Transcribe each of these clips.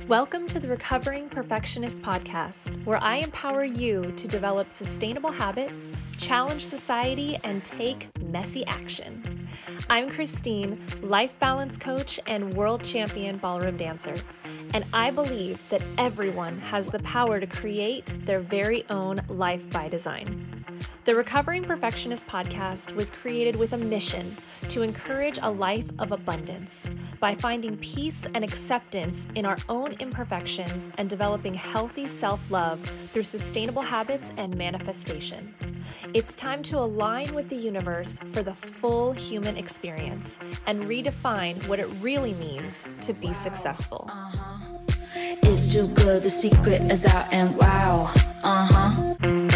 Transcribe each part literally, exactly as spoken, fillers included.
Welcome to the Recovering Perfectionist Podcast, where I empower you to develop sustainable habits, challenge society, and take messy action. I'm Christine, life balance coach and world champion ballroom dancer, and I believe that everyone has the power to create their very own life by design. The Recovering Perfectionist Podcast was created with a mission to encourage a life of abundance by finding peace and acceptance in our own imperfections and developing healthy self-love through sustainable habits and manifestation. It's time to align with the universe for the full human experience and redefine what it really means to be successful. Uh-huh. It's too good, the secret is out and wow. Uh-huh.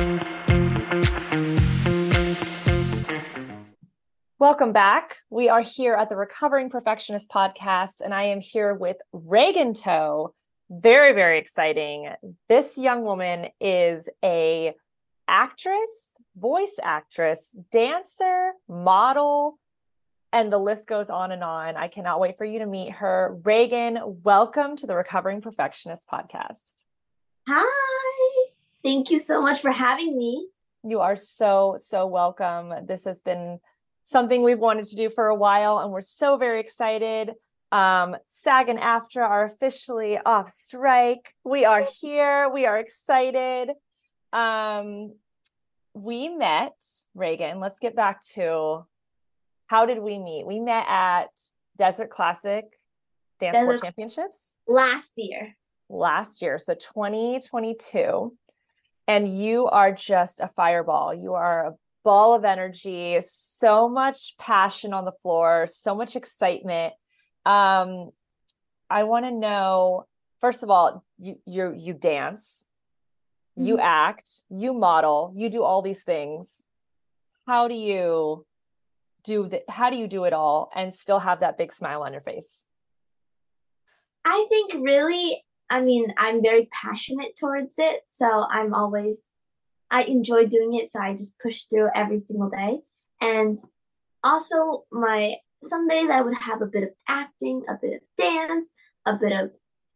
Welcome back. We are here at the Recovering Perfectionist Podcast, and I am here with Reagan Toe. Very, very exciting. This young woman is a actress, voice actress, dancer, model, and the list goes on and on. I cannot wait for you to meet her. Reagan, welcome to the Recovering Perfectionist Podcast. Hi. Thank you so much for having me. You are so, so welcome. This has been something we've wanted to do for a while, and we're so very excited. Um, SAG and AFTRA are officially off strike. We are here. We are excited. Um, we met, Reagan. Let's get back to how did we meet? We met at Desert Classic Dance Desert World Championships last year. Last year, so twenty twenty-two. And you are just a fireball. You are a ball of energy, so much passion on the floor, so much excitement. Um, I want to know, first of all, you you you dance, mm-hmm. you act, you model, you do all these things. How do you do that? How do you do it all and still have that big smile on your face? I think really, I mean, I'm very passionate towards it. So I'm always I enjoy doing it, so I just push through every single day. And also, my some days I would have a bit of acting, a bit of dance, a bit of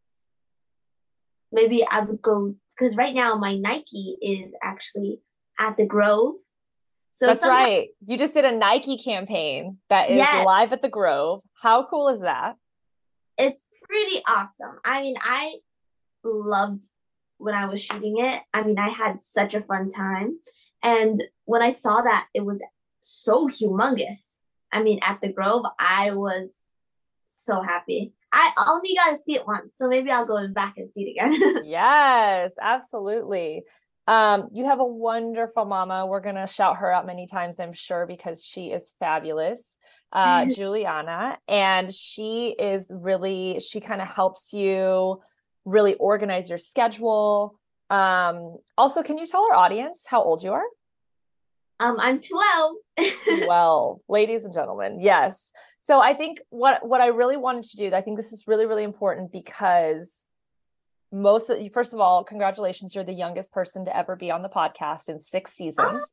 maybe I would go, because right now my Nike is actually at the Grove. So that's right. You just did a Nike campaign that is yes. live at the Grove. How cool is that? It's pretty awesome. I mean, I loved when I was shooting it. I mean, I had such a fun time. And when I saw that, it was so humongous. I mean, at the Grove, I was so happy. I only got to see it once, so maybe I'll go back and see it again. Yes, absolutely. Um, you have a wonderful mama. We're going to shout her out many times, I'm sure, because she is fabulous. Uh, Juliana. And she is really, she kind of helps you really organize your schedule. Um, also, can you tell our audience how old you are? Um, I'm twelve. twelve, ladies and gentlemen. Yes. So I think what, what I really wanted to do, I think this is really, really important because most of you, first of all, congratulations. You're the youngest person to ever be on the podcast in six seasons.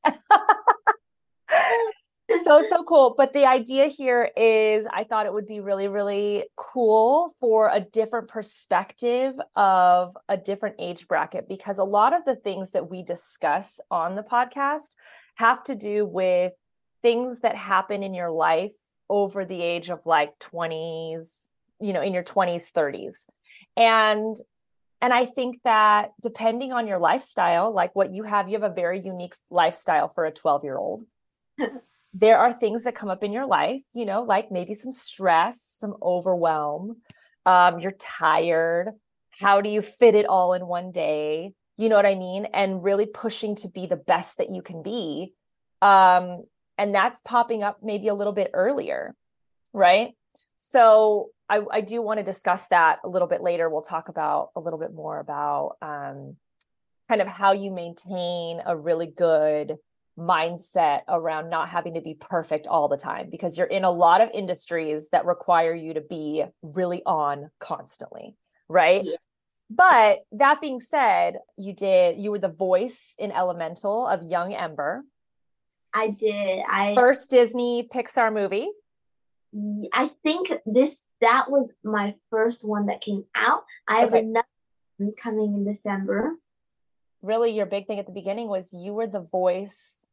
So, so cool. But the idea here is I thought it would be really, really cool for a different perspective of a different age bracket, because a lot of the things that we discuss on the podcast have to do with things that happen in your life over the age of like twenties, you know, in your twenties, thirties. And And I think that depending on your lifestyle, like what you have, you have a very unique lifestyle for a twelve-year-old. There are things that come up in your life, you know, like maybe some stress, some overwhelm. Um, you're tired. How do you fit it all in one day? You know what I mean? And really pushing to be the best that you can be. Um, and that's popping up maybe a little bit earlier, right? So I, I do want to discuss that a little bit later. We'll talk about a little bit more about um, kind of how you maintain a really good mindset around not having to be perfect all the time, because you're in a lot of industries that require you to be really on constantly, right? Yeah. But that being said, you did, you were the voice in Elemental of young Ember. I did. I First Disney Pixar movie. y- I think this that was my first one that came out. I have Okay. another one coming in December. Really, your big thing at the beginning was you were the voice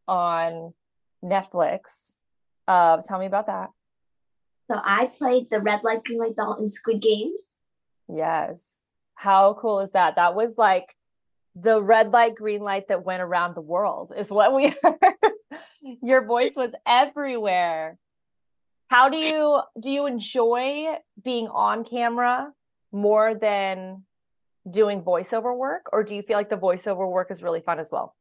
on Netflix. Uh, tell me about that. So I played the red light, green light doll in Squid Games. Yes. How cool is that? That was like the red light, green light that went around the world, is what we heard. Your voice was everywhere. How do you do you enjoy being on camera more than doing voiceover work, or do you feel like the voiceover work is really fun as well?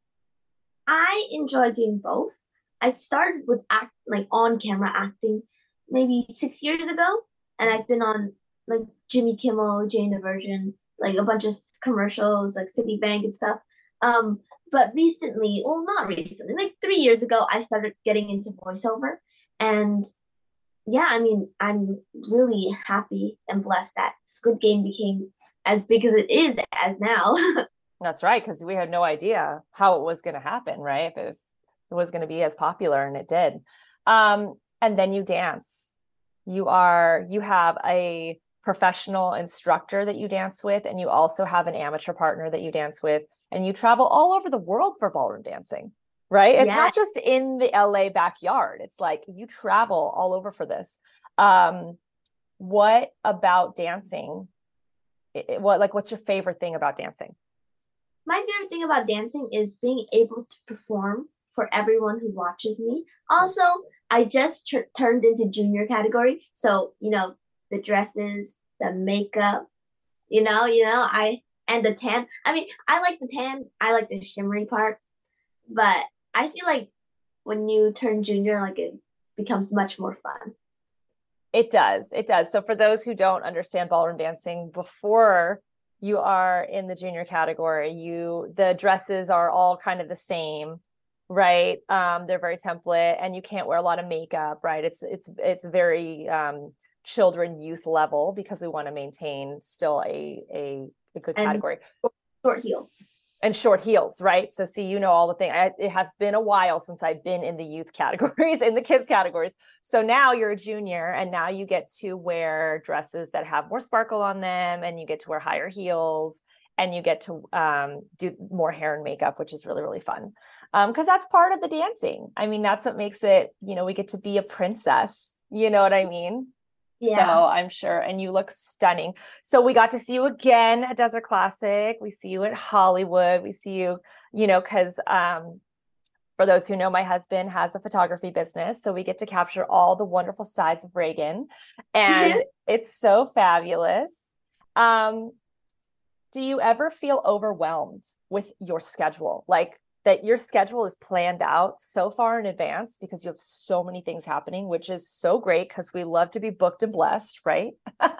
I enjoy doing both. I started with act like on camera acting maybe six years ago, and I've been on like Jimmy Kimmel, Jane the Virgin, like a bunch of commercials like Citibank and stuff. Um, but recently, well, not recently, like three years ago, I started getting into voiceover, and yeah, I mean, I'm really happy and blessed that Squid Game became as big as it is as now. That's right, because we had no idea how it was going to happen, right? If it, it was going to be as popular, and it did. Um, and then you dance. You are you have a professional instructor that you dance with, and you also have an amateur partner that you dance with, and you travel all over the world for ballroom dancing, right? It's Yeah, not just in the L A backyard. It's like you travel all over for this. Um, what about dancing? It- what like what's your favorite thing about dancing? my favorite thing about dancing is being able to perform for everyone who watches me. Also, I just tr- turned into junior category, so you know the dresses, the makeup, you know, you know, I and the tan. I mean, I like the tan. I like the shimmery part, but I feel like when you turn junior, like it becomes much more fun. It does. It does. So for those who don't understand ballroom dancing, before you are in the junior category, you the dresses are all kind of the same, right? Um, they're very template, and you can't wear a lot of makeup, right? It's it's it's very um, children youth level, because we want to maintain still a a, a good And category. short heels. And short heels, right? So see, you know all the thing. I, it has been a while since I've been in the youth categories, in the kids categories. So now you're a junior, and now you get to wear dresses that have more sparkle on them, and you get to wear higher heels, and you get to um, do more hair and makeup, which is really, really fun. Um, because that's part of the dancing. I mean, that's what makes it, you know, we get to be a princess. You know what I mean? So Yeah. I'm sure, and you look stunning. So we got to see you again at Desert Classic. We see you at Hollywood. We see you, you know, because um, for those who know, my husband has a photography business. So we get to capture all the wonderful sides of Reagan. And it's so fabulous. Um, do you ever feel overwhelmed with your schedule? Like that your schedule is planned out so far in advance because you have so many things happening, which is so great because we love to be booked and blessed, right?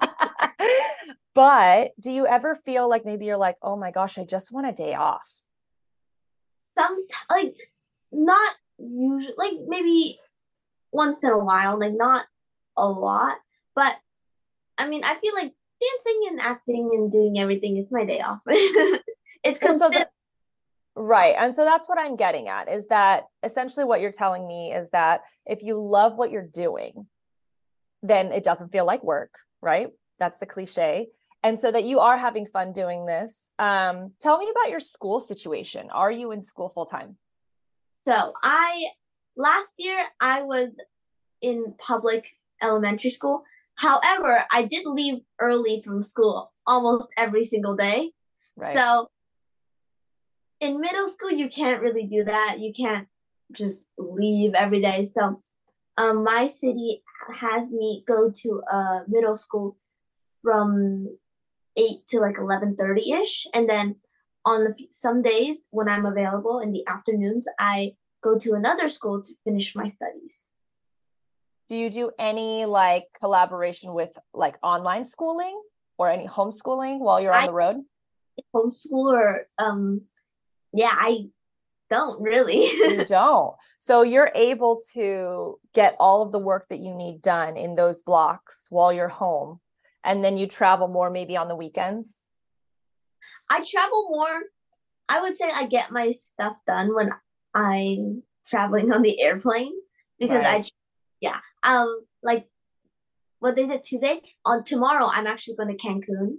But do you ever feel like maybe you're like, oh my gosh, I just want a day off? Some like not usually, like maybe once in a while, like not a lot. But I mean, I feel like dancing and acting and doing everything is my day off. It's Well, so considered. the, right. And so that's what I'm getting at, is that essentially what you're telling me is that if you love what you're doing, then it doesn't feel like work, right? That's the cliche. And so that you are having fun doing this. Um, tell me about your school situation. Are you in school full time? So I last year I was in public elementary school. However, I did leave early from school almost every single day. Right. So in middle school, you can't really do that. You can't just leave every day. So um, my city has me go to a middle school from eight to like eleven thirty ish, and then on the, some days when I'm available in the afternoons, I go to another school to finish my studies. Do you do any like collaboration with like online schooling or any homeschooling while you're on I the road? homeschool or um yeah, I don't really. You don't. So you're able to get all of the work that you need done in those blocks while you're home. And then you travel more maybe on the weekends. I travel more. I would say I get my stuff done when I'm traveling on the airplane because Right. I yeah. Um like what they said today, on tomorrow, I'm actually going to Cancun.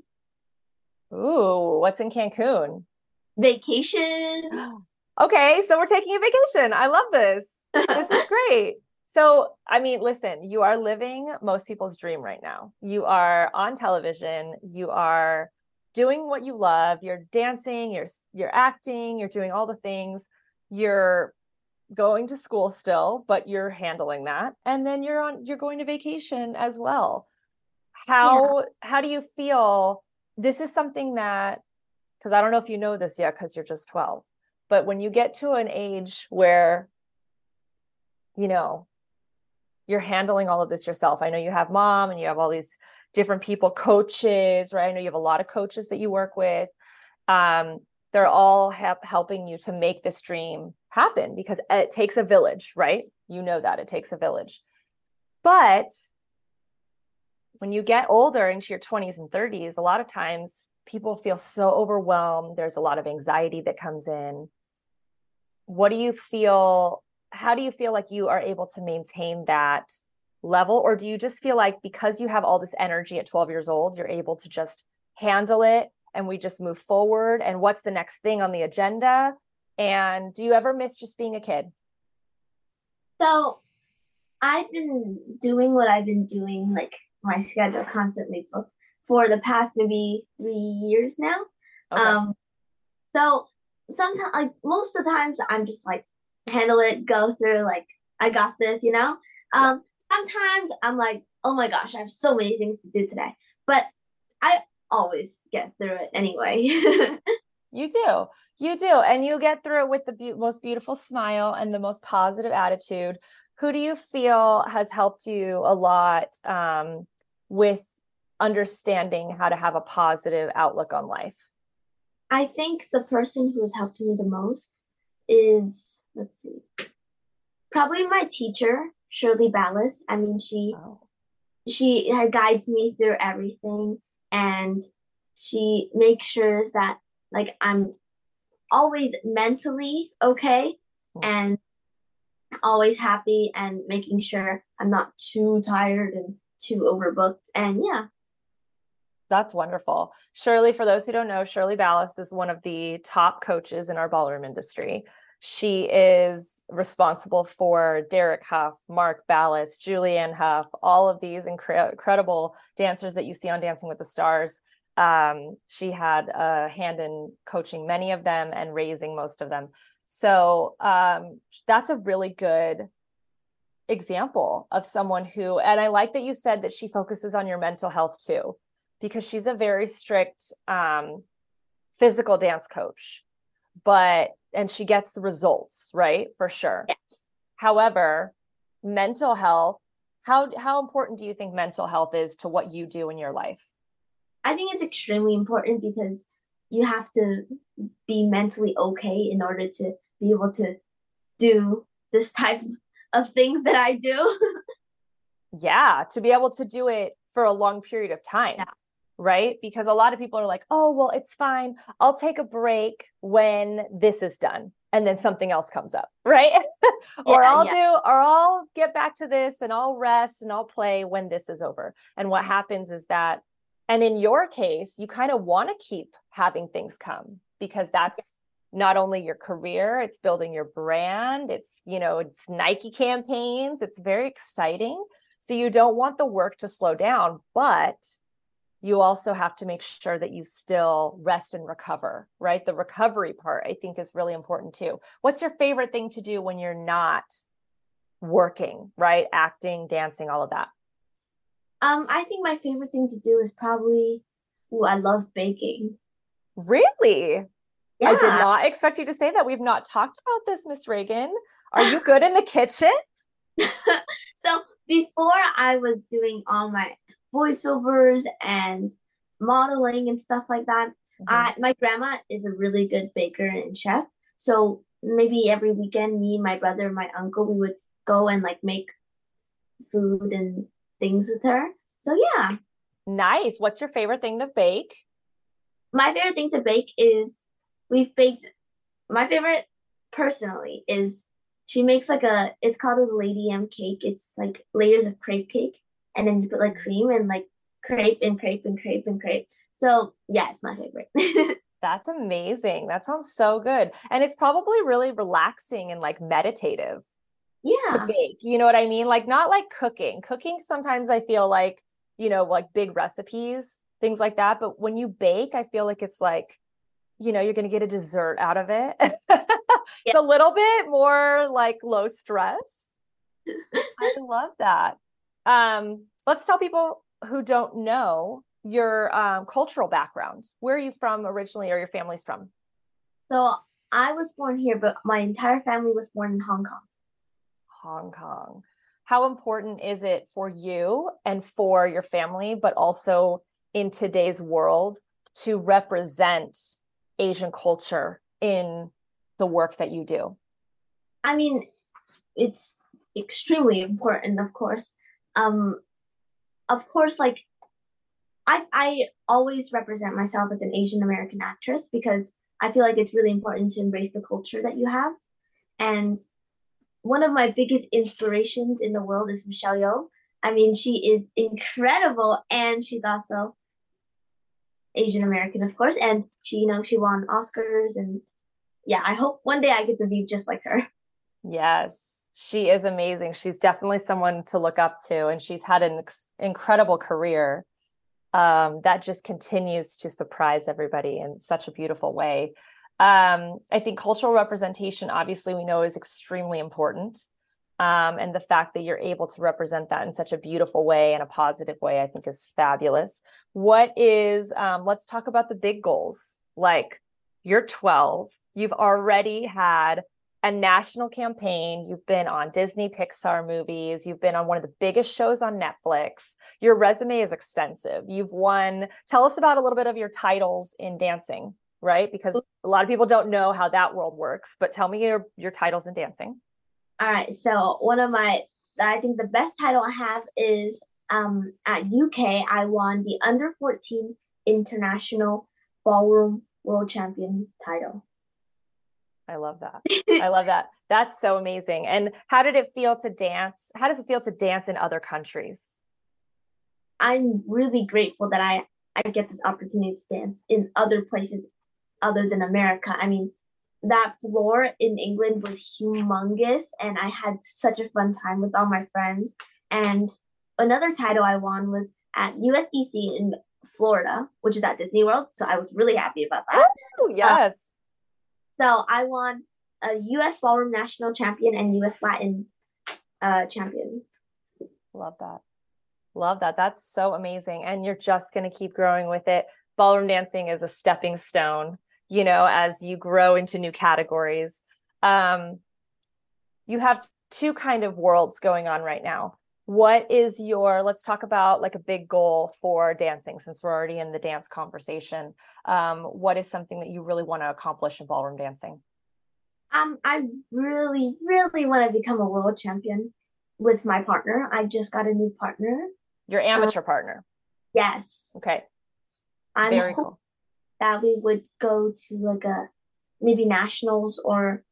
Ooh, what's in Cancun? Vacation. Okay, so we're taking a vacation. I love this. This is great. So, I mean, listen, you are living most people's dream right now. You are on television, you are doing what you love, you're dancing, you're you're acting, you're doing all the things. You're going to school still, but you're handling that. And then you're on you're going to vacation as well. How Yeah. how do you feel? This is something that, because I don't know if you know this yet because you're just twelve, but when you get to an age where, you know, you're handling all of this yourself. I know you have mom and you have all these different people, coaches, right? I know you have a lot of coaches that you work with. Um, they're all ha- helping you to make this dream happen because it takes a village, right? You know that it takes a village. But when you get older into your twenties and thirties, a lot of times people feel so overwhelmed. There's a lot of anxiety that comes in. What do you feel? How do you feel like you are able to maintain that level? Or do you just feel like because you have all this energy at twelve years old, you're able to just handle it and we just move forward? And what's the next thing on the agenda? And do you ever miss just being a kid? So I've been doing what I've been doing, like my schedule constantly booked for the past maybe three years now. Okay. Um, so sometimes, like most of the times, I'm just like handle it, go through, like I got this, you know. Yeah. Um, sometimes I'm like, oh my gosh, I have so many things to do today, but I always get through it anyway. You do. You do. And you get through it with the be- most beautiful smile and the most positive attitude. Who do you feel has helped you a lot um, with understanding how to have a positive outlook on life? I think the person who has helped me the most is, let's see, probably my teacher, Shirley Ballas. I mean, she Oh. she guides me through everything, and she makes sure that like I'm always mentally okay and always happy and making sure I'm not too tired and too overbooked. And yeah. That's wonderful. Shirley, for those who don't know, Shirley Ballas is one of the top coaches in our ballroom industry. She is responsible for Derek Huff, Mark Ballas, Julianne Hough, all of these incre- incredible dancers that you see on Dancing with the Stars. Um, she had a hand in coaching many of them and raising most of them. So um, that's a really good example of someone who, and I like that you said that she focuses on your mental health too, because she's a very strict um, physical dance coach, but, and she gets the results, right? For sure. Yes. However, mental health, how, how important do you think mental health is to what you do in your life? I think it's extremely important because you have to be mentally okay in order to be able to do this type of things that I do. Yeah, to be able to do it for a long period of time. Yeah. Right? Because a lot of people are like, oh, well, it's fine. I'll take a break when this is done. And then something else comes up, right? Or Yeah, I'll yeah. do, or I'll get back to this and I'll rest and I'll play when this is over. And what happens is that, and in your case, you kind of want to keep having things come because that's not only your career, it's building your brand. It's, you know, it's Nike campaigns. It's very exciting. So you don't want the work to slow down, but you also have to make sure that you still rest and recover, right? The recovery part, I think, is really important too. What's your favorite thing to do when you're not working, right? Acting, dancing, all of that. Um, I think my favorite thing to do is probably, ooh, I love baking. Really? Yeah. I did not expect you to say that. We've not talked about this, Miss Reagan. Are you good in the kitchen? So before I was doing all my voiceovers and modeling and stuff like that, mm-hmm. I my grandma is a really good baker and chef. So maybe every weekend, me, my brother, and my uncle, we would go and like make food and things with her. So yeah. Nice. What's your favorite thing to bake? My favorite thing to bake is we've baked, my favorite personally is she makes like a, it's called a Lady M cake. It's like layers of crepe cake, and then you put like cream and like crepe and crepe and crepe and crepe. So yeah, it's my favorite. That's amazing. That sounds so good. And it's probably really relaxing and like meditative to Yeah. bake. You know what I mean? Like not like cooking. Cooking sometimes I feel like, you know, like big recipes, things like that. But when you bake, I feel like it's like, you know, you're going to get a dessert out of it. Yeah. It's a little bit more like low stress. I love that. Um, let's tell people who don't know your um, cultural background. Where are you from originally, or your family's from? So I was born here, but my entire family was born in Hong Kong. Hong Kong. How important is it for you and for your family, but also in today's world, to represent Asian culture in the work that you do? I mean, it's extremely important, of course. Um, of course, like I I always represent myself as an Asian American actress because I feel like it's really important to embrace the culture that you have. And one of my biggest inspirations in the world is Michelle Yeoh. I mean, she is incredible, and she's also Asian American, of course, and she, you know, she won Oscars, and yeah, I hope one day I get to be just like her. Yes, she is amazing. She's definitely someone to look up to, and she's had an ex- incredible career um, that just continues to surprise everybody in such a beautiful way. Um, I think cultural representation, obviously, we know is extremely important. Um, and the fact that you're able to represent that in such a beautiful way and a positive way, I think is fabulous. What is, um, let's talk about the big goals. Like, you're twelve, you've already had a national campaign, you've been on Disney Pixar movies, you've been on one of the biggest shows on Netflix. Your resume is extensive. You've won, tell us about a little bit of your titles in dancing, right? Because a lot of people don't know how that world works, but tell me your, your titles in dancing. All right, so one of my, I think the best title I have is um, at U K, I won the under fourteen International Ballroom World Champion title. I love that. I love that. That's so amazing. And how did it feel to dance? How does it feel to dance in other countries? I'm really grateful that I, I get this opportunity to dance in other places other than America. I mean, that floor in England was humongous, and I had such a fun time with all my friends. And another title I won was at U S D C in Florida, which is at Disney World. So I was really happy about that. Oh, yes. Uh, so I won a U S Ballroom National Champion and U S Latin uh, Champion. Love that. Love that. That's so amazing. And you're just going to keep growing with it. Ballroom dancing is a stepping stone, you know, as you grow into new categories. Um, you have two kind of worlds going on right now. What is your, let's talk about like a big goal for dancing, since we're already in the dance conversation. Um, what is something that you really want to accomplish in ballroom dancing? Um, I really, really want to become a world champion with my partner. I just got a new partner. Your amateur uh, partner? Yes. Okay. I'm Very hoping cool. that we would go to like a maybe nationals or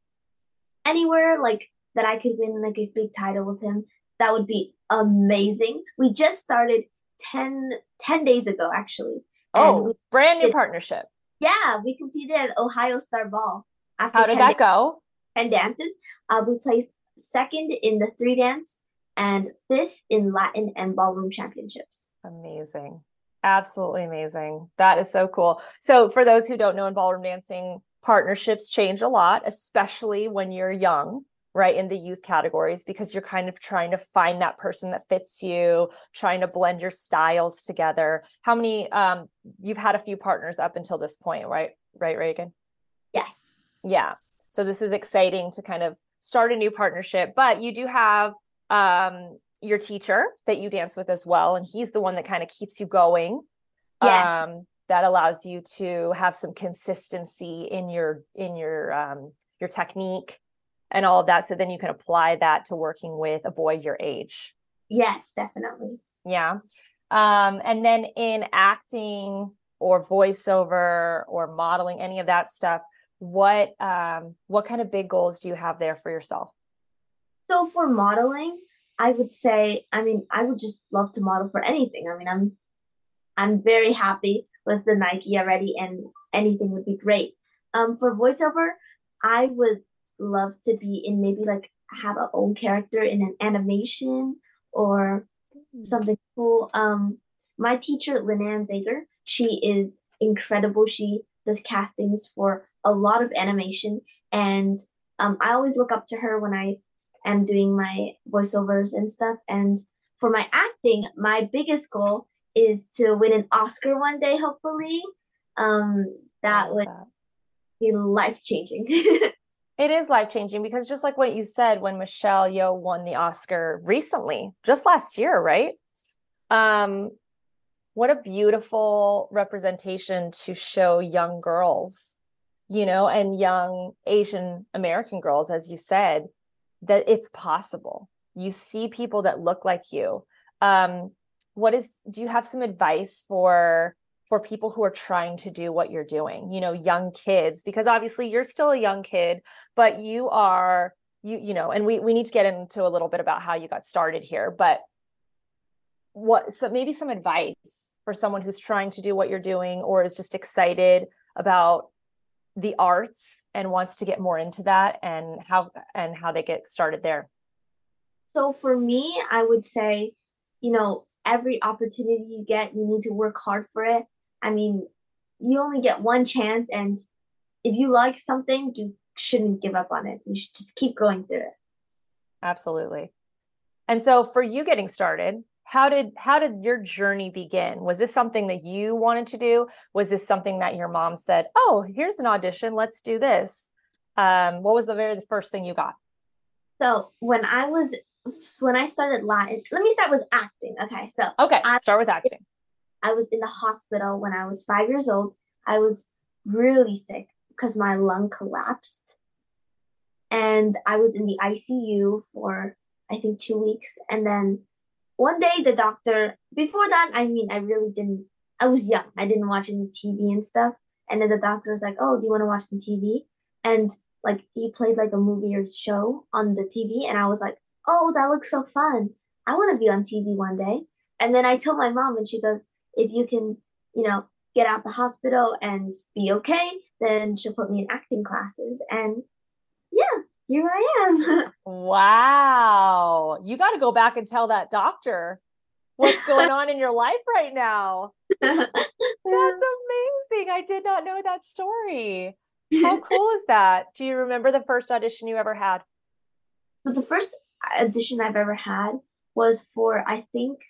anywhere like that I could win like a big title with him. That would be amazing. We just started ten, ten days ago, actually. Oh, we, brand new it, partnership. Yeah, we competed at Ohio Star Ball. After How did that days, go? ten dances. Uh, we placed second in the three dance and fifth in Latin and ballroom championships. Amazing. Absolutely amazing. That is so cool. So for those who don't know, in ballroom dancing, partnerships change a lot, especially when you're young, right, in the youth categories, because you're kind of trying to find that person that fits you, trying to blend your styles together. How many, um, you've had a few partners up until this point, right? Right, Reagan? Yes. Yeah. So this is exciting to kind of start a new partnership, but you do have um, your teacher that you dance with as well. And he's the one that kind of keeps you going. Yes. Um, that allows you to have some consistency in your, in your, um, your technique and all of that. So then you can apply that to working with a boy your age. Yes, definitely. Yeah. Um, and then in acting or voiceover or modeling, any of that stuff, what, um, what kind of big goals do you have there for yourself? So for modeling, I would say, I mean, I would just love to model for anything. I mean, I'm I'm very happy with the Nike already, and anything would be great. Um, for voiceover, I would love to be in maybe like have a own character in an animation or something cool. Um, my teacher, Linan Zager, she is incredible. She does castings for a lot of animation, and um, I always look up to her when I am doing my voiceovers and stuff. And for my acting, my biggest goal is to win an Oscar one day, hopefully. Um, I that love would that. be life changing. It is life changing because just like what you said, when Michelle Yeoh won the Oscar recently, just last year, right? Um, what a beautiful representation to show young girls, you know, and young Asian American girls, as you said, that it's possible. You see people that look like you. Um, what is, do you have some advice for for people who are trying to do what you're doing, you know, young kids, because obviously you're still a young kid, but you are, you, you know, and we, we need to get into a little bit about how you got started here, but what, so maybe some advice for someone who's trying to do what you're doing or is just excited about the arts and wants to get more into that, and how, and how they get started there. So for me, I would say, you know, every opportunity you get, you need to work hard for it. I mean, you only get one chance, and if you like something, you shouldn't give up on it. You should just keep going through it. Absolutely. And so for you getting started, how did how did your journey begin? Was this something that you wanted to do? Was this something that your mom said, "Oh, here's an audition, let's do this"? Um, what was the very first thing you got? So when I was when I started Latin, let me start with acting. Okay, so Okay, I start with acting. I was in the hospital when I was five years old. I was really sick because my lung collapsed, and I was in the I C U for I think two weeks. And then one day the doctor, before that, I mean, I really didn't, I was young. I didn't watch any T V and stuff. And then the doctor was like, "Oh, do you want to watch some T V?" And like he played like a movie or show on the T V. And I was like, "Oh, that looks so fun. I want to be on T V one day." And then I told my mom, and she goes, "If you can, you know, get out the hospital and be okay, then she'll put me in acting classes." And yeah, here I am. Wow. You got to go back and tell that doctor what's going on in your life right now. That's amazing. I did not know that story. How cool is that? Do you remember the first audition you ever had? So the first audition I've ever had was for I think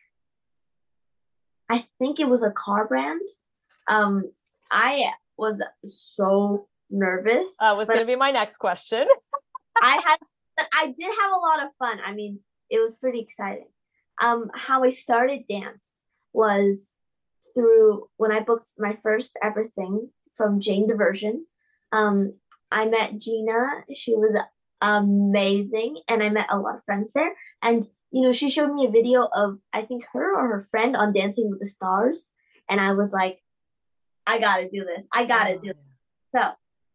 I think it was a car brand. Um, I was so nervous, Uh, was but going to be my next question. I had but I did have a lot of fun. I mean, it was pretty exciting. Um, how I started dance was through when I booked my first ever thing from Jane Diversion. Um, I met Gina. She was amazing, and I met a lot of friends there. And you know, she showed me a video of I think her or her friend on Dancing with the Stars, and I was like, I gotta do this. I gotta Oh, do it. So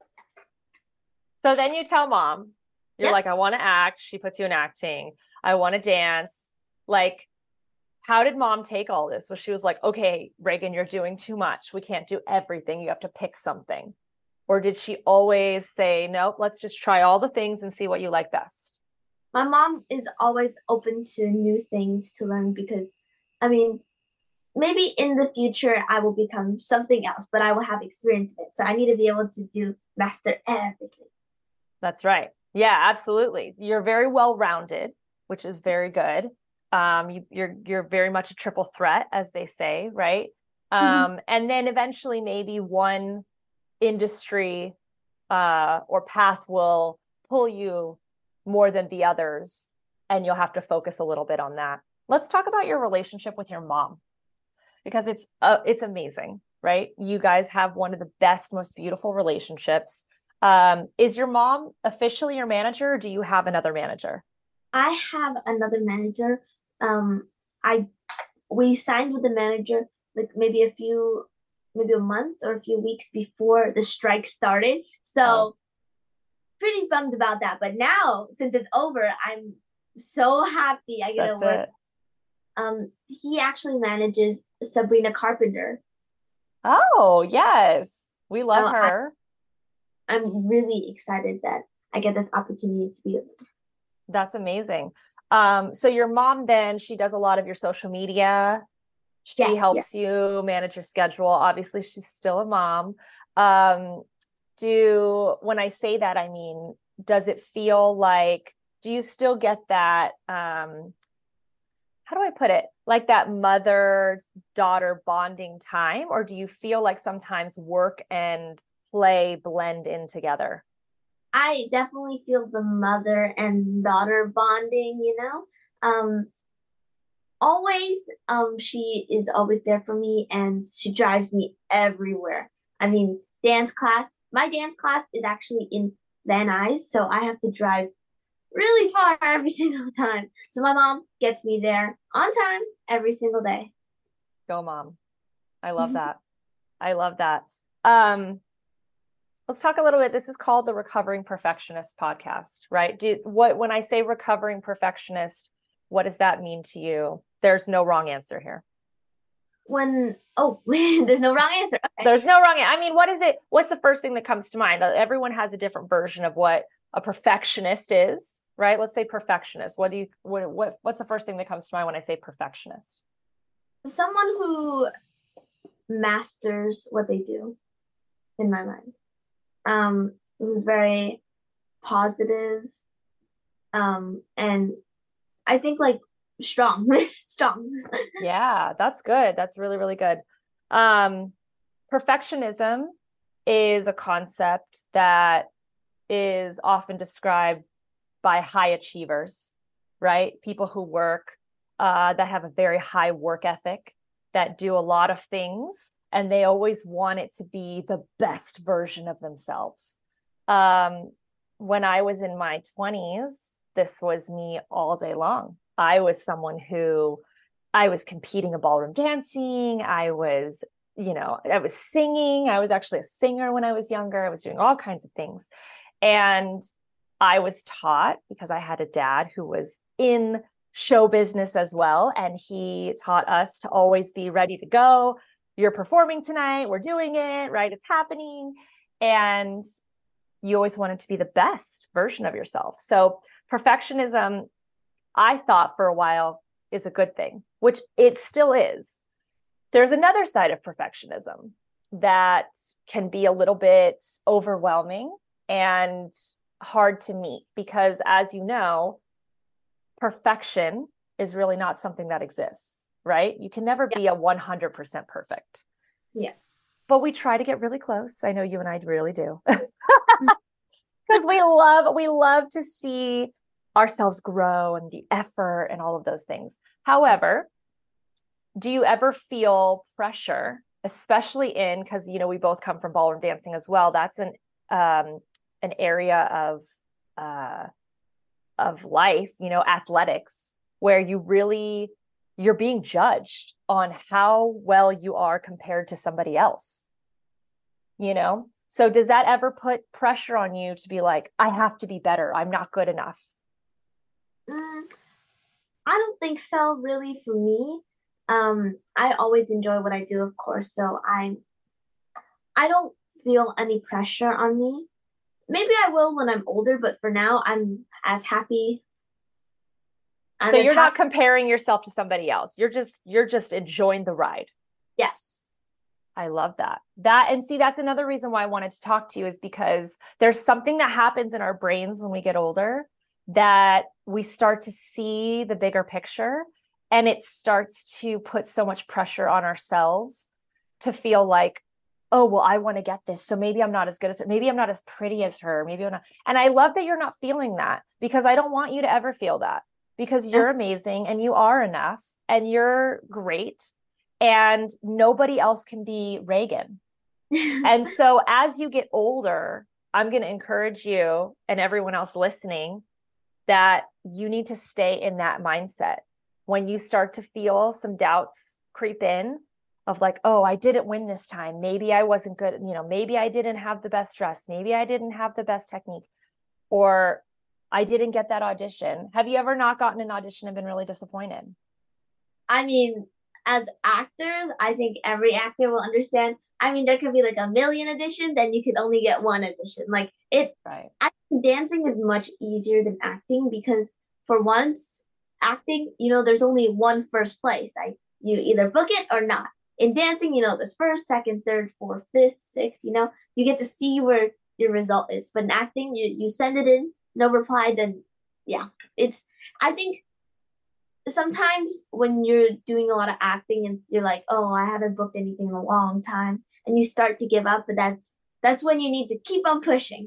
so then you tell mom, you're yeah. like, I want to act. She puts you in acting. I want to dance. Like, how did mom take all this? So she was like, okay, Reagan, you're doing too much. We can't do everything. You have to pick something. Or did she always say, nope, let's just try all the things and see what you like best? My mom is always open to new things to learn because, I mean, maybe in the future I will become something else, but I will have experience in it. So I need to be able to do master everything. That's right. Yeah, absolutely. You're very well-rounded, which is very good. Um, you, you're you're very much a triple threat, as they say, right? Um, and then eventually, maybe one industry uh, or path will pull you more than the others, and you'll have to focus a little bit on that. Let's talk about your relationship with your mom, because it's uh, it's amazing, right? You guys have one of the best, most beautiful relationships. Um, is your mom officially your manager, or do you have another manager? I have another manager. Um, I we signed with the manager like maybe a few, maybe a month or a few weeks before the strike started. Oh, So pretty bummed about that. But now, since it's over, I'm so happy I get to That's work. it. Um, he actually manages Sabrina Carpenter. Oh, yes. We love So I, her. I'm really excited that I get this opportunity to be with him. That's amazing. Um, so your mom then, she does a lot of your social media. She Yes, yes. helps you manage your schedule. Obviously, she's still a mom. Um, do when I say that, I mean, does it feel like, do you still get that, um, how do I put it? Like that mother-daughter bonding time, or do you feel like sometimes work and play blend in together? I definitely feel the mother and daughter bonding, you know. Um, always, um, she is always there for me and she drives me everywhere. I mean, dance class, my dance class is actually in Van Nuys, so I have to drive really far every single time. So my mom gets me there on time every single day. Go, mom. I love that. I love that. Um, let's talk a little bit. This is called the Recovering Perfectionist podcast, right? Do what when I say recovering perfectionist, what does that mean to you? There's no wrong answer here. When oh, there's no wrong answer. Okay. There's no wrong. I mean, what is it? What's the first thing that comes to mind? Everyone has a different version of what a perfectionist is, right? Let's say perfectionist. What do you what what what's the first thing that comes to mind when I say perfectionist? Someone who masters what they do, in my mind. Um, who's very positive, um, and I think like strong, strong. Yeah, that's good. That's really, really good. Um, perfectionism is a concept that is often described by high achievers, right? People who work, uh, that have a very high work ethic, that do a lot of things, and they always want it to be the best version of themselves. Um, when I was in my twenties, this was me all day long. I was someone who I was competing in ballroom dancing. I was, you know, I was singing. I was actually a singer when I was younger. I was doing all kinds of things. And I was taught, because I had a dad who was in show business as well, and he taught us to always be ready to go. You're performing tonight. We're doing it, right? It's happening. And you always wanted to be the best version of yourself. So perfectionism, I thought for a while, is a good thing, which it still is. There's another side of perfectionism that can be a little bit overwhelming and hard to meet, because as you know, perfection is really not something that exists, right? You can never Yeah. be a one hundred percent perfect. Yeah. But we try to get really close. I know you and I really do. Because we love, we love to see ourselves grow and the effort and all of those things. However, do you ever feel pressure, especially in, because, you know, we both come from ballroom dancing as well. That's an, um, an area of, uh, of life, you know, athletics, where you really, you're being judged on how well you are compared to somebody else, you know? So does that ever put pressure on you to be like, I have to be better, I'm not good enough? Mm, I don't think so, really, for me. Um, I always enjoy what I do, of course, so I I don't feel any pressure on me. Maybe I will when I'm older, but for now, I'm as happy. I'm So as you're not happy. comparing yourself to somebody else. You're just, you're just enjoying the ride. Yes. I love that. That, and see, that's another reason why I wanted to talk to you, is because there's something that happens in our brains when we get older, that we start to see the bigger picture, and it starts to put so much pressure on ourselves to feel like, oh, well, I want to get this, so maybe I'm not as good as her. Maybe I'm not as pretty as her. Maybe I'm not. And I love that you're not feeling that, because I don't want you to ever feel that, because you're amazing and you are enough and you're great. And nobody else can be Reagan. And so as you get older, I'm going to encourage you and everyone else listening that you need to stay in that mindset. When you start to feel some doubts creep in of like, oh, I didn't win this time. Maybe I wasn't good. You know, maybe I didn't have the best dress. Maybe I didn't have the best technique. Or I didn't get that audition. Have you ever not gotten an audition and been really disappointed? I mean, as actors, I think every actor will understand. I mean, there could be like a million auditions, and you could only get one audition. Like it, Right. I think dancing is much easier than acting because for once, acting, you know, there's only one first place. I you either book it or not. In dancing, you know, there's first, second, third, fourth, fifth, sixth. You know, you get to see where your result is. But in acting, you you send it in, no reply, then yeah, it's. I think sometimes when you're doing a lot of acting and you're like, oh, I haven't booked anything in a long time, and you start to give up, but that's that's when you need to keep on pushing.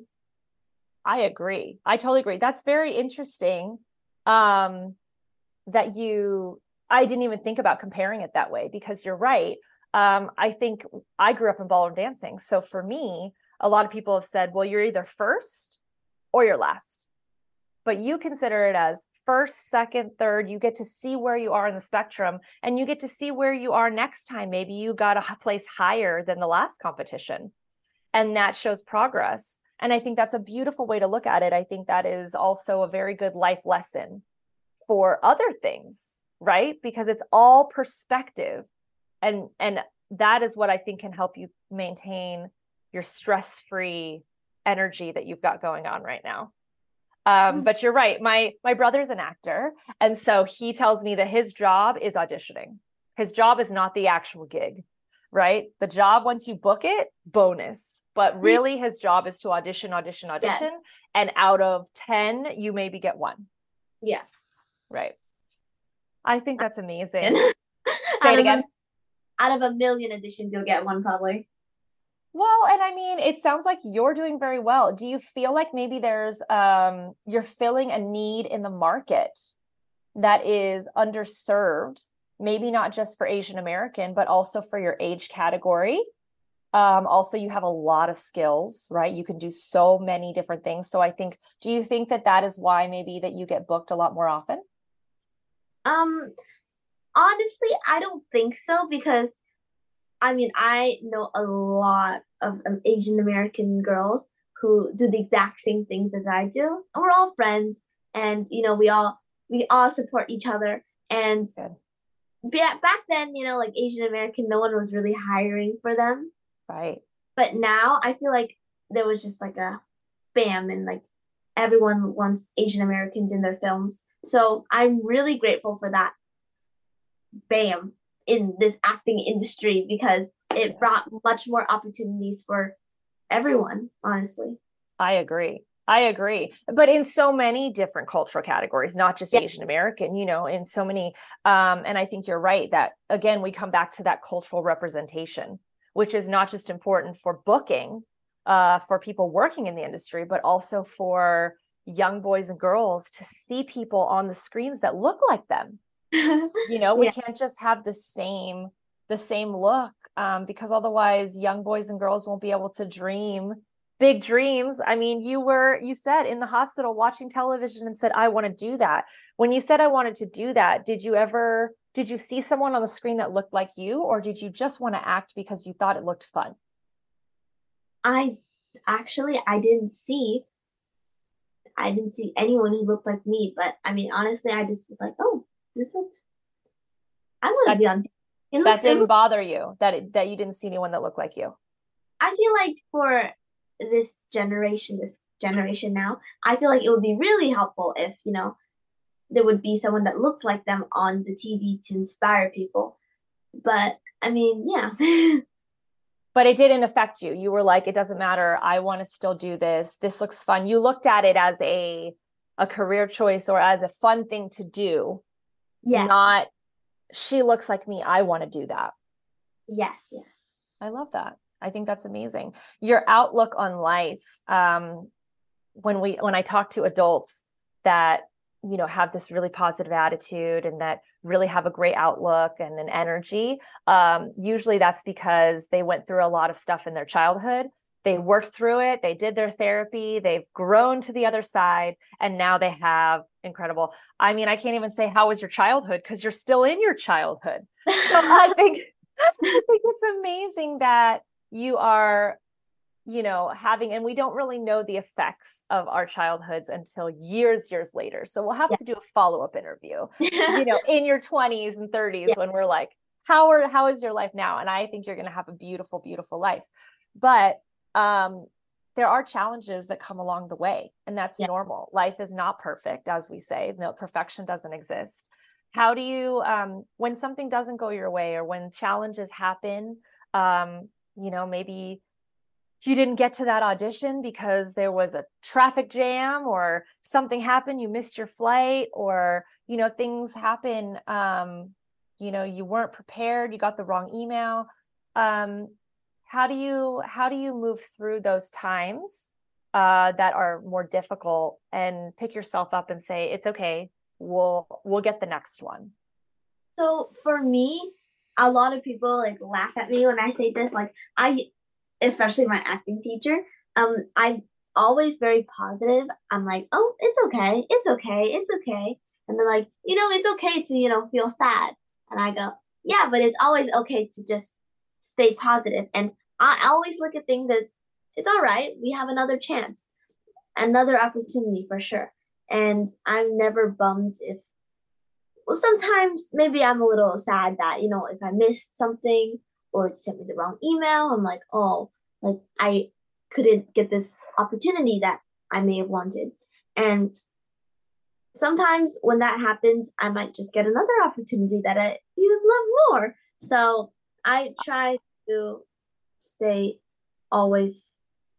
I agree. I totally agree. That's very interesting. Um, that you, I didn't even think about comparing it that way because you're right. Um, I think I grew up in ballroom dancing. So for me, a lot of people have said, well, you're either first or you're last, but you consider it as first, second, third. You get to see where you are in the spectrum and you get to see where you are next time. Maybe you got a place higher than the last competition, and that shows progress. And I think that's a beautiful way to look at it. I think that is also a very good life lesson for other things, right? Because it's all perspective. And, and that is what I think can help you maintain your stress-free energy that you've got going on right now. Um, but you're right. My, my brother's an actor. And so he tells me that his job is auditioning. His job is not the actual gig, right? The job, once you book it, bonus. But really his job is to audition, audition, audition. Yes. And out of ten, you maybe get one. Yeah. Right. I think that's amazing. Say it again. A, out of a million auditions, you'll get one probably. Well, and I mean, it sounds like you're doing very well. Do you feel like maybe there's, um, you're filling a need in the market that is underserved, maybe not just for Asian American, but also for your age category? Um, also, you have a lot of skills, right? You can do so many different things. So I think, do you think that that is why maybe that you get booked a lot more often? Um, honestly, I don't think so because I mean, I know a lot of um, Asian American girls who do the exact same things as I do. And we're all friends, and you know, we all we all support each other. And ba- back then, you know, like Asian American, no one was really hiring for them. Right. But now I feel like there was just like a bam, and like everyone wants Asian Americans in their films. So I'm really grateful for that bam in this acting industry because it Yes. brought much more opportunities for everyone, honestly. I agree. I agree. But in so many different cultural categories, not just Yeah. Asian American, you know, in so many. Um, and I think you're right that, again, we come back to that cultural representation, which is not just important for booking, uh, for people working in the industry, but also for young boys and girls to see people on the screens that look like them. You know, we Yeah. can't just have the same the same look, um, because otherwise young boys and girls won't be able to dream big dreams. I mean, you were, you said in the hospital watching television and said, I want to do that. When you said I wanted to do that, did you ever, did you see someone on the screen that looked like you, or did you just want to act because you thought it looked fun? I actually I didn't see I didn't see anyone who looked like me, but I mean honestly I just was like, oh, this looked I want to That, be on T V. It that looks it didn't looks, bother you, that it, that you didn't see anyone that looked like you. I feel like for this generation, this generation now, I feel like it would be really helpful if, you know, there would be someone that looks like them on the T V to inspire people. But I mean, yeah. But it didn't affect you. You were like, it doesn't matter. I want to still do this. This looks fun. You looked at it as a a career choice or as a fun thing to do. Yes. Not, she looks like me, I want to do that. Yes, yes. I love that. I think that's amazing. Your outlook on life. Um, when we when I talk to adults that, you know, have this really positive attitude and that really have a great outlook and an energy, um, usually that's because they went through a lot of stuff in their childhood. They worked through it. They did their therapy. They've grown to the other side. And now they have incredible. I mean, I can't even say, how was your childhood? Because you're still in your childhood. So I think, I think it's amazing that you are you know, having, and we don't really know the effects of our childhoods until years, years later. So we'll have Yeah. to do a follow-up interview, you know, in your twenties and thirties, Yeah. when we're like, how are, how is your life now? And I think you're going to have a beautiful, beautiful life. But, um, there are challenges that come along the way, and that's Yeah. normal. Life is not perfect, as we say. No, perfection doesn't exist. How do you, um, when something doesn't go your way, or when challenges happen, um, you know, maybe you didn't get to that audition because there was a traffic jam or something happened, you missed your flight, or, you know, things happen, um, you know, you weren't prepared, you got the wrong email. Um, how do you, how do you move through those times uh, that are more difficult, and pick yourself up and say, it's okay, we'll, we'll get the next one? So for me, a lot of people like laugh at me when I say this. Like I, especially my acting teacher, um, I'm always very positive. I'm like, oh, it's okay, it's okay, it's okay. And they're like, you know, it's okay to, you know, feel sad. And I go, yeah, but it's always okay to just stay positive. And I always look at things as, it's all right, we have another chance, another opportunity for sure. And I'm never bummed if, well, sometimes maybe I'm a little sad that, you know, if I missed something or it sent me the wrong email, I'm like, oh, like I couldn't get this opportunity that I may have wanted. And sometimes when that happens, I might just get another opportunity that I even love more. So I try to stay always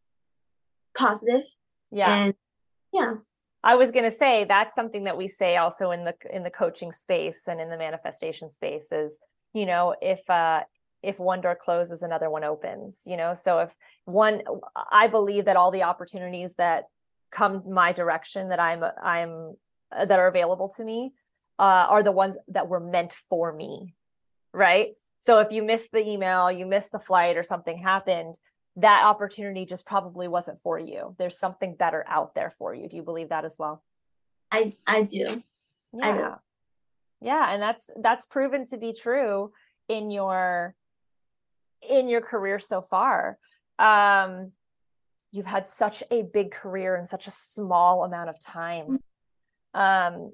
positive. Yeah. And yeah. I was going to say that's something that we say also in the in the coaching space and in the manifestation space is, you know, if uh if one door closes, another one opens, you know. So if one, I believe that all the opportunities that come my direction that I'm I'm uh, that are available to me uh are the ones that were meant for me, right? So if you missed the email, you missed the flight, or something happened, that opportunity just probably wasn't for you. There's something better out there for you. Do you believe that as well? I I do. Yeah. I do. Yeah. And that's, that's proven to be true in your, in your career so far. Um, you've had such a big career in such a small amount of time. Um,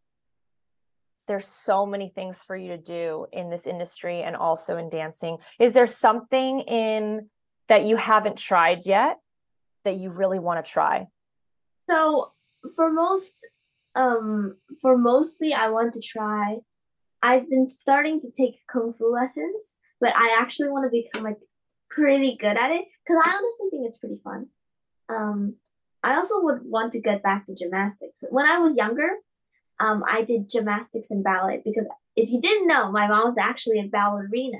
there's so many things for you to do in this industry and also in dancing. Is there something in that you haven't tried yet that you really want to try? So for most, um, for mostly, I want to try. I've been starting to take kung fu lessons, but I actually want to become like pretty good at it because I honestly think it's pretty fun. Um, I also would want to get back to gymnastics. When I was younger, um, I did gymnastics and ballet because if you didn't know, my mom was actually a ballerina.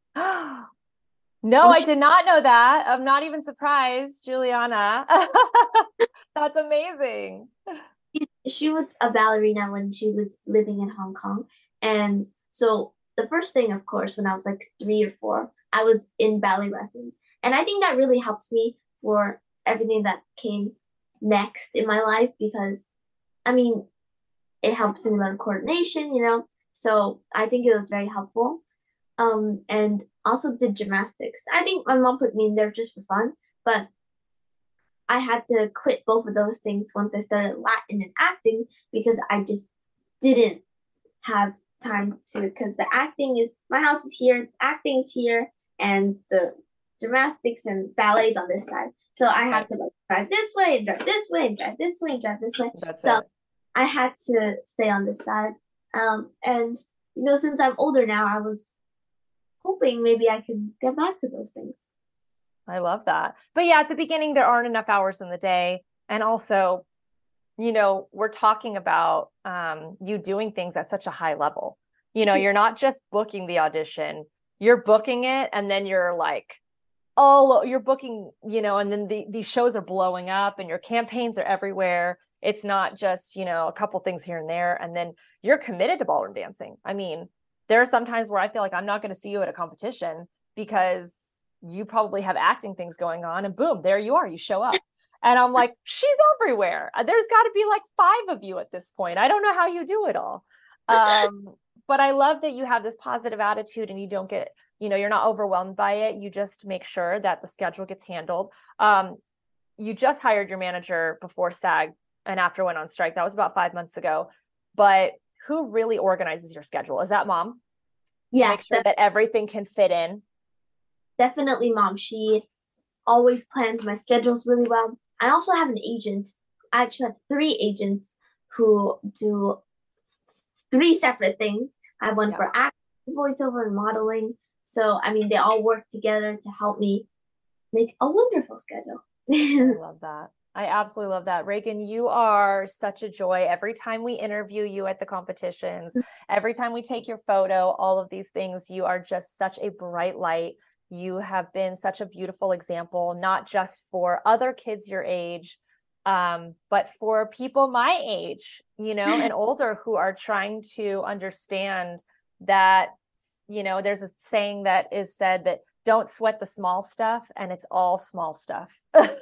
No, Well, I she, did not know that. I'm not even surprised, Juliana. That's amazing. she, she was a ballerina when she was living in Hong Kong. And so the first thing, of course, when I was like three or four, I was in ballet lessons. And I think that really helped me for everything that came next in my life because, I mean, it helps me learn coordination, you know? So I think it was very helpful. Um, and also did gymnastics. I think my mom put me in there just for fun, but I had to quit both of those things once I started Latin and acting because I just didn't have time to, because the acting is, my house is here, acting's here, and the gymnastics and ballets on this side. So I had to like drive this way and drive this way and drive this way and drive this way. That's so it. I had to stay on this side. Um, and you know, since I'm older now, I was hoping maybe I could get back to those things. I love that. But yeah, at the beginning, there aren't enough hours in the day. And also, you know, we're talking about um, you doing things at such a high level. You know, you're not just booking the audition, you're booking it. And then you're like, oh, you're booking, you know, and then the, these shows are blowing up and your campaigns are everywhere. It's not just, you know, a couple things here and there. And then you're committed to ballroom dancing. I mean, there are some times where I feel like I'm not going to see you at a competition because you probably have acting things going on, and boom, there you are, you show up. And I'm like, she's everywhere. There's got to be like five of you at this point. I don't know how you do it all. Um, but I love that you have this positive attitude and you don't get, you know, you're not overwhelmed by it. You just make sure that the schedule gets handled. Um, you just hired your manager before SAG and after went on strike. That was about five months ago. But who really organizes your schedule? Is that mom? Yes, to make sure that everything can fit in. Definitely mom. She always plans my schedules really well. I also have an agent. I actually have three agents who do three separate things. I have one yeah. for acting, voiceover, and modeling. So, I mean, they all work together to help me make a wonderful schedule. I love that. I absolutely love that. Reagan, you are such a joy. Every time we interview you at the competitions, every time we take your photo, all of these things, you are just such a bright light. You have been such a beautiful example, not just for other kids your age, um, but for people my age, you know, and older who are trying to understand that, you know, there's a saying that is said that don't sweat the small stuff, and it's all small stuff.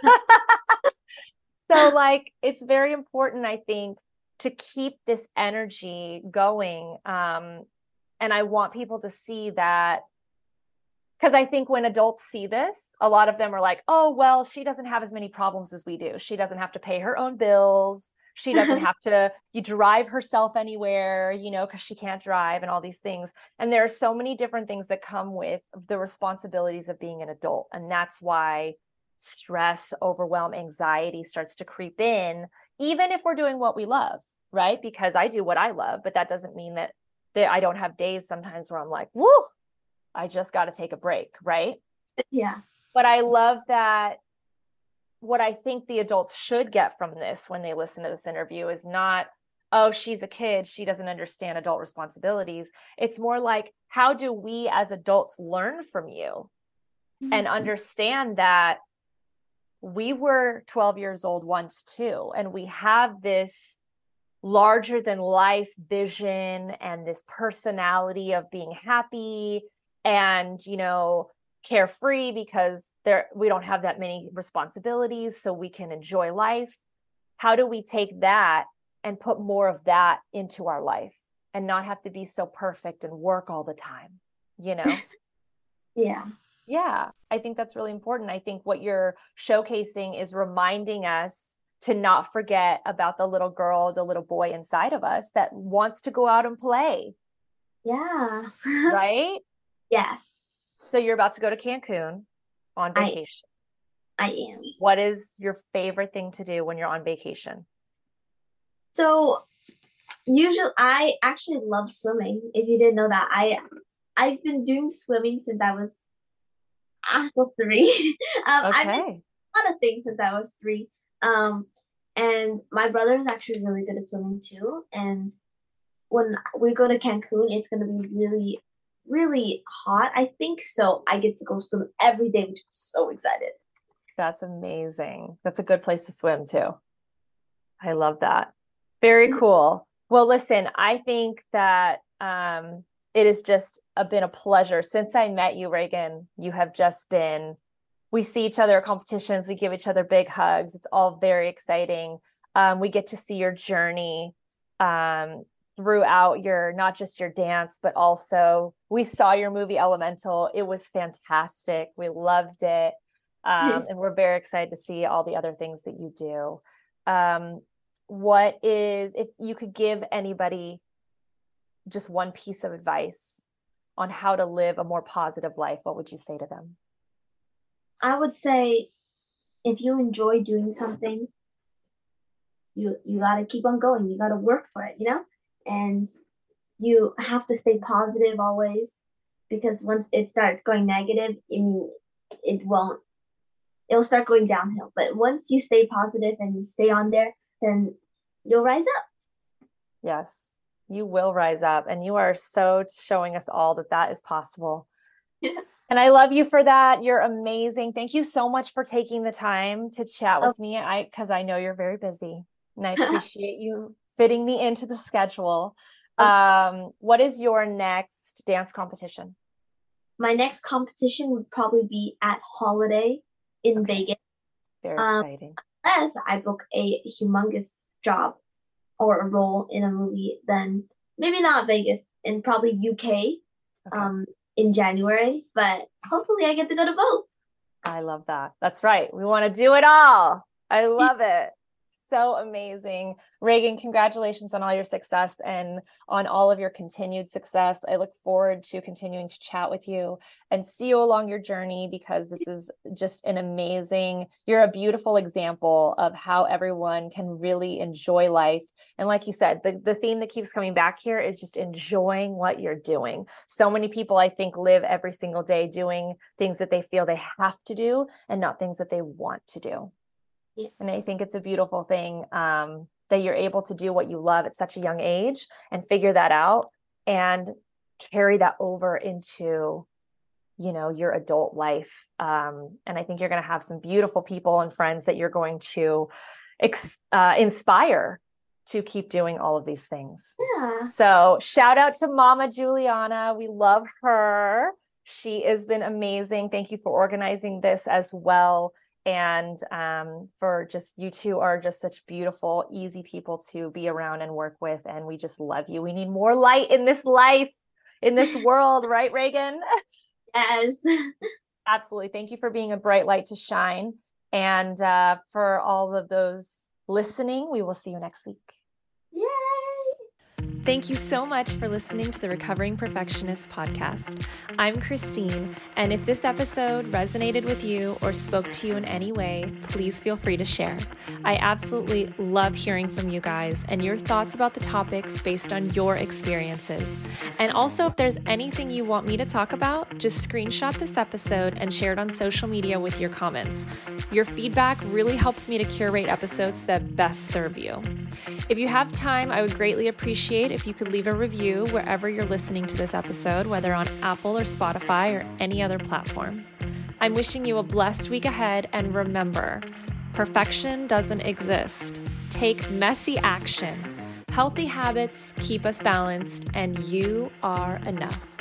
So like, it's very important, I think, to keep this energy going. Um, and I want people to see that, because I think when adults see this, a lot of them are like, oh, well, she doesn't have as many problems as we do. She doesn't have to pay her own bills. She doesn't have to you drive herself anywhere, you know, because she can't drive and all these things. And there are so many different things that come with the responsibilities of being an adult. And that's why stress, overwhelm, anxiety starts to creep in, even if we're doing what we love, right? Because I do what I love, but that doesn't mean that, that I don't have days sometimes where I'm like, woo, I just got to take a break, right? Yeah. But I love that what I think the adults should get from this when they listen to this interview is not, oh, she's a kid, she doesn't understand adult responsibilities. It's more like, how do we as adults learn from you mm-hmm. and understand that we were twelve years old once too, and we have this larger than life vision and this personality of being happy and, you know, carefree because there we don't have that many responsibilities, so we can enjoy life. How do we take that and put more of that into our life and not have to be so perfect and work all the time, you know? Yeah. Yeah, I think that's really important. I think what you're showcasing is reminding us to not forget about the little girl, the little boy inside of us that wants to go out and play. Yeah. Right? Yes. So you're about to go to Cancun on vacation. I, I am. What is your favorite thing to do when you're on vacation? So usually I actually love swimming. If you didn't know that, I I've been doing swimming since I was also three. um, okay. I've been doing a lot of things since I was three. Um, and my brother is actually really good at swimming too. And when we go to Cancun, it's gonna be really, really hot. I think so. I get to go swim every day, which I'm so excited. That's amazing. That's a good place to swim too. I love that. Very cool. Well, listen, I think that um, it has just a, been a pleasure. Since I met you, Reagan, you have just been, we see each other at competitions, we give each other big hugs. It's all very exciting. Um, we get to see your journey um, throughout your, not just your dance, but also we saw your movie Elemental. It was fantastic. We loved it. Um, and we're very excited to see all the other things that you do. Um, what is, if you could give anybody just one piece of advice on how to live a more positive life, what would you say to them? I would say if you enjoy doing something, you you got to keep on going. You got to work for it, you know? And you have to stay positive always, because once it starts going negative, I mean, it won't, it'll start going downhill. But once you stay positive and you stay on there, then you'll rise up. Yes, you will rise up. And you are so showing us all that that is possible. Yeah. And I love you for that. You're amazing. Thank you so much for taking the time to chat with oh. me. I, because I know you're very busy and I appreciate you fitting me into the schedule. Oh. Um, what is your next dance competition? My next competition would probably be at Holiday in okay. Vegas. Very um, exciting. Unless I book a humongous job or a role in a movie, then maybe not Vegas, and probably U K. Okay. Um, in January, but hopefully I get to go to both. I love that. That's right. We want to do it all. I love it. So amazing. Reagan, congratulations on all your success and on all of your continued success. I look forward to continuing to chat with you and see you along your journey, because this is just an amazing, you're a beautiful example of how everyone can really enjoy life. And like you said, the, the theme that keeps coming back here is just enjoying what you're doing. So many people, I think, live every single day doing things that they feel they have to do and not things that they want to do. Yeah. And I think it's a beautiful thing um, that you're able to do what you love at such a young age and figure that out and carry that over into, you know, your adult life. Um, and I think you're going to have some beautiful people and friends that you're going to ex- uh, inspire to keep doing all of these things. Yeah. So shout out to Mama Juliana. We love her. She has been amazing. Thank you for organizing this as well. And um, for just, you two are just such beautiful, easy people to be around and work with. And we just love you. We need more light in this life, in this world, right, Reagan? Yes. Absolutely. Thank you for being a bright light to shine. And uh, for all of those listening, we will see you next week. Yay! Thank you so much for listening to the Recovering Perfectionist podcast. I'm Christine, and if this episode resonated with you or spoke to you in any way, please feel free to share. I absolutely love hearing from you guys and your thoughts about the topics based on your experiences. And also, if there's anything you want me to talk about, just screenshot this episode and share it on social media with your comments. Your feedback really helps me to curate episodes that best serve you. If you have time, I would greatly appreciate if you could leave a review wherever you're listening to this episode, whether on Apple or Spotify or any other platform. I'm wishing you a blessed week ahead, and remember, perfection doesn't exist. Take messy action. Healthy habits keep us balanced, and you are enough.